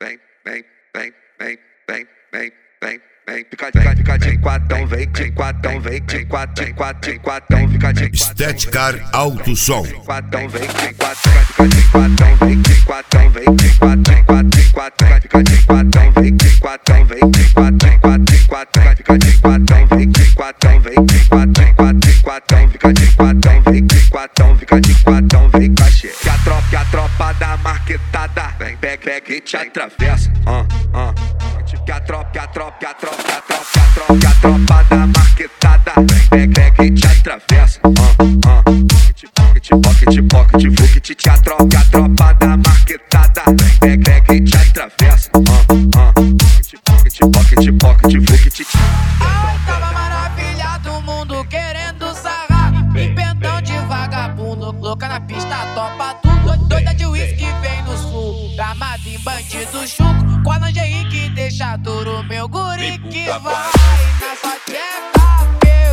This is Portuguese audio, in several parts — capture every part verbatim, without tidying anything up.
vem, vem, vem, vem, vem, vem, vem, vem, fica, fica, fica de quatão, vem, de quatão, vem, de quatão, de quatão, de quatão, fica de Estética Alto Som. quatão, vem, de quatão, fica de quatão, vem, de quatão, vem, de quatão, quatão, de quatão, fica de quatão, vem, de quatão, vem, de quatão, quatão, de quatão, fica de quatão, vem, de quatão, vem, de quatão, quatão, de quatão, fica de quatão, vem, de quatão, fica de quatão, vem, cachê. Que a tropa, que a tropa da marquetada, vem, pega, pega e te atravessa, ah, ah. Que a tropa, que a tropa, que a tropa, que a tropa, que a tropa, que a tropa da marquetada, vem, pega, pega e te atravessa, ah, ah. Pocket, pocket, pocket, pocket, que a tropa, que a tropa da marquetada, vem, pega, pega e te atravessa, ah, ah. Pocket, pocket, pocket, pocket. Ai, tava maravilha do mundo querendo sarrar, empentão de vagabundo, louca na pista, topa tudo, doida de uísque vem no sul, gramado em bandido chuco, com a lingerie que deixa duro, meu guri que vai na sua teta,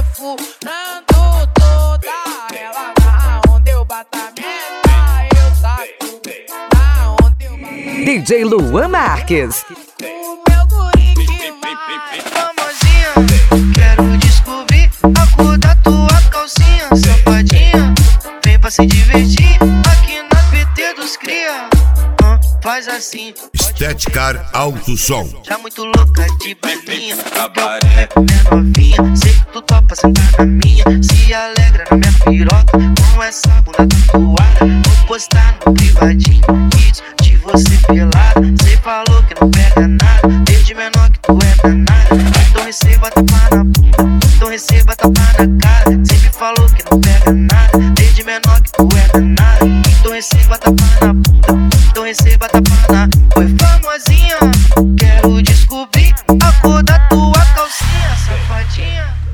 perfurando toda ela, na onde eu bato a meta, eu saco, na onde eu bato a D J Luan Marques. o meu guri que vai. Famosinha, quero descobrir a cor da tua calcinha, safadinha, vem pra se divertir aqui na P T dos cria. Ah, faz assim, Estética Alto Som. já muito louca de balinha, é minha novinha, sei que tu topa sentar na minha, se alegra na minha piroca, com essa bunda tatuada, vou postar no privadinho, vídeos de você pelada, cê falou que não pega nada, desde menor que tu é danada, então receba tapa na bunda, então receba tapa na cara, sempre falou que não pega nada, desde menor que tu é danada, então receba tapa na bunda, então receba tapa na. Oi, famosinha, quero descobrir a cor da tua calcinha, safadinha.